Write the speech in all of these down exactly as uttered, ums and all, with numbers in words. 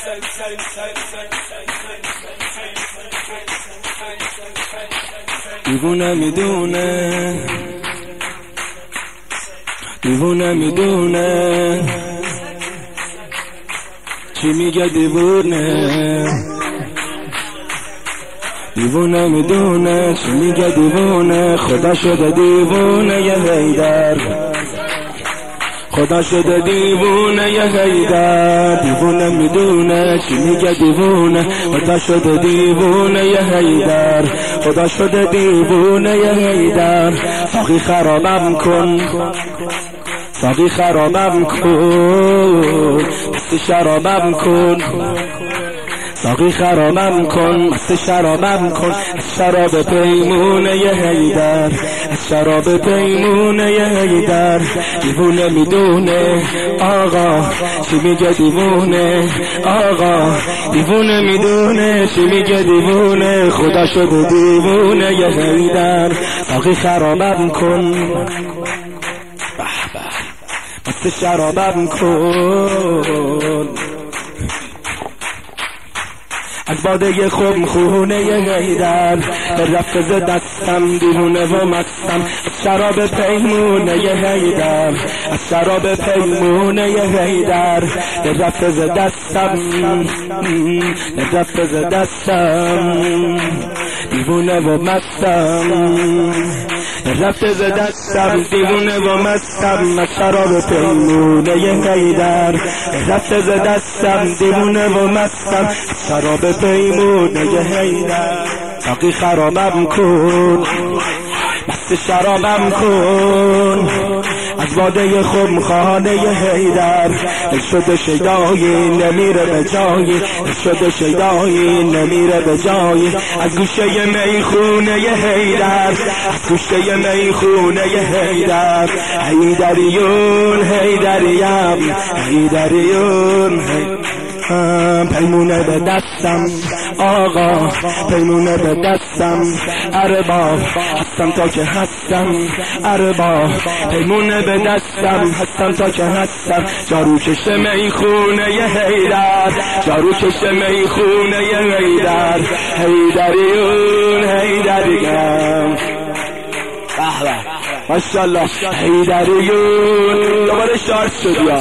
دیوونه میدونه دیوونه میدونه چی میگه دیوونه دیوونه میدونه چی میگه دیوونه خدا شده دیوونه یه حیدر خدا شده دیوونه یه حیدر دیوونه میدونه چی میگه دیوونه خدا شده دیوونه یه حیدر خدا شده دیوونه یه حیدر ساقی خرابم کن ساقی خرابم کن مست شرابم کن ساقی خرابم کن مست شرابم کن از شراب پیمونه یه حیدر از شراب پیمونه یه حیدر دیوونه میدونه آقا چی میگه دیوونه آقا دیوونه میدونه چی میگه دیوونه خدا شده دیوونه یه حیدر ساقی خرابم کن به به مست شرابم کن از باده خم خونه یه حیدر رفت ز دستم دیوونه و مستم از شراب پیمونه یه حیدر از شراب پیمونه یه حیدر رفت ز دستم رفت ز دستم دیوونه و مستم رفت ز دستم دیوونه و مستم از شراب پیمونه یه حیدر رفت ز دستم دیوونه و مستم از شراب پیمونه یه حیدر ساقی خرابم کن مست شرابم کن از باده خم خانه یه حیدر شده شیدایی نمیره به جایی شده شیدایی نمیره به جایی از گوشه میخونه یه حیدر از گوشه میخونه یه حیدر حیدریون حیدریم حیدریون پیمونه به دستم آقا پیمونه به دستم ارباب هستم تا که هستم ارباب پیمونه به دستم هستم تا که هستم جارو کش میخونه یه حیدر جارو کش میخونه یه حیدر حیدریون حیدریم به به ماشاءالله حیدریون دوباره شارژ شد یا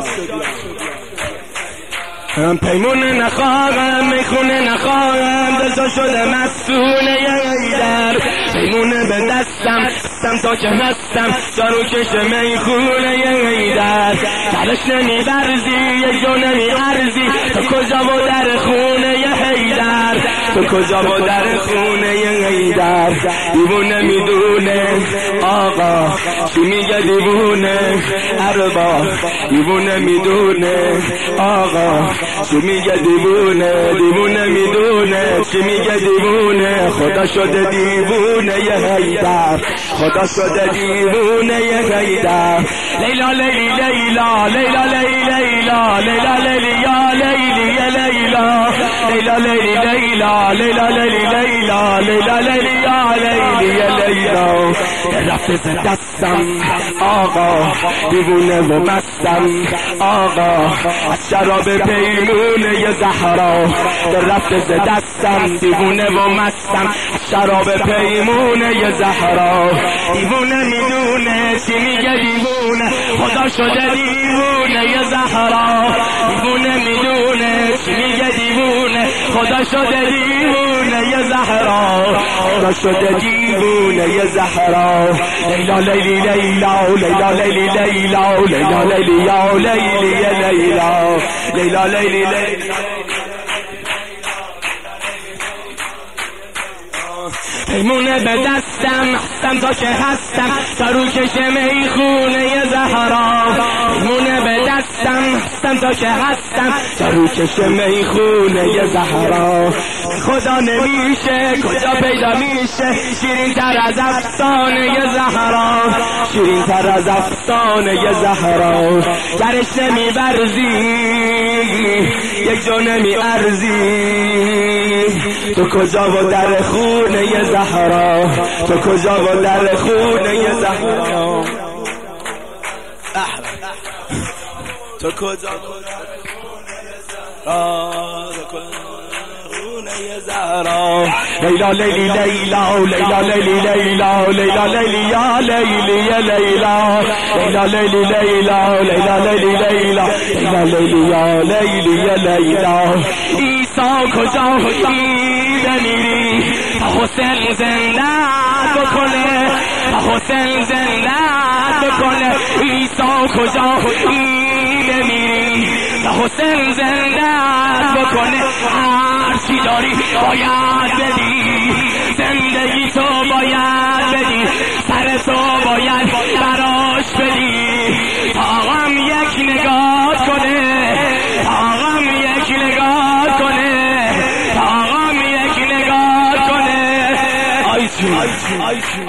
هم پیمونه نخواهم میخونه نخواهم دلتا شده مستونه یه حیدر پیمونه به دستم هستم تا که هستم جارو کش میخونه یه حیدر درش نمی برزی یک جو نمی ارزی تو کجا و در خونه یه حیدر تو کجا و در خونه یه حیدر دیوونه میدونه آقا چی میگه دیوونه ارباب دیوونه میدونه آقا چی میگه دیوونه دیوونه میدونه چی میگه دیوونه خدا شده دیوونه یه حیدر خدا شده دیوونه یه حیدر لیلا لیلی لیلا لیلا لیلی لیلا لیلا لیلی یا لیلی یا لیلا لیلا لیلی لیلا لیلا لیلی لیلا لیلا لیلی یا لیلی یا لیلا رفت ز دستم آقا دیوونه و مستم آقا از شراب پیمونه ی زهرا رفت ز دستم دیوونه و مستم از شراب پیمونه ی زهرا دیوونه میدونه چی میگه دیوونه خدا شده دیوونه ی زهرا دیوونه میدونه چی میگه دیوونه خدا شده دیوونه ی زهرا خدا شده دیوونه ی زهرا لیلا لیلی لیلا لیلا لیلی لیلا لیلا لیلی یا لیلی یا لیلا لیلا لیلی لیلا پیمونه به دستم هستم تا که هستم جارو کش میخونه ی زهرا پیمونه به دستم هستم تا که هستم جارو کش میخونه ی زهرا خدا نمیشه کجا پیدا میشه شیرین تر از افسانه ی زهرا شیرین تر از افسانه ی زهرا درش نمیبرزی یک جو نمی ارزی تو کجا و در خونه ی زهرا تو کجا و در خونه ی زهرا تو کجا و در خونه ی زهرا زهرا لیلا لیلی لیلا لیلا لیلی لیلا لیلا لیلی یا لیلی یا لیلا لیلا لیلی لیلا لیلا لیلی لیلا لیلا لیلی یا لیلی یا لیلا عیسی کجا میری حسین زنده بکنه حسین زنده بکنه عیسی کجا میری حسین زنده بکنه هر چی داری باید بدی زندگی تو باید بدی سر تو باید براش بدی آقام یک نگاه کنه آقام یک نگاه کنه آقام یک نگاه کنه آیسون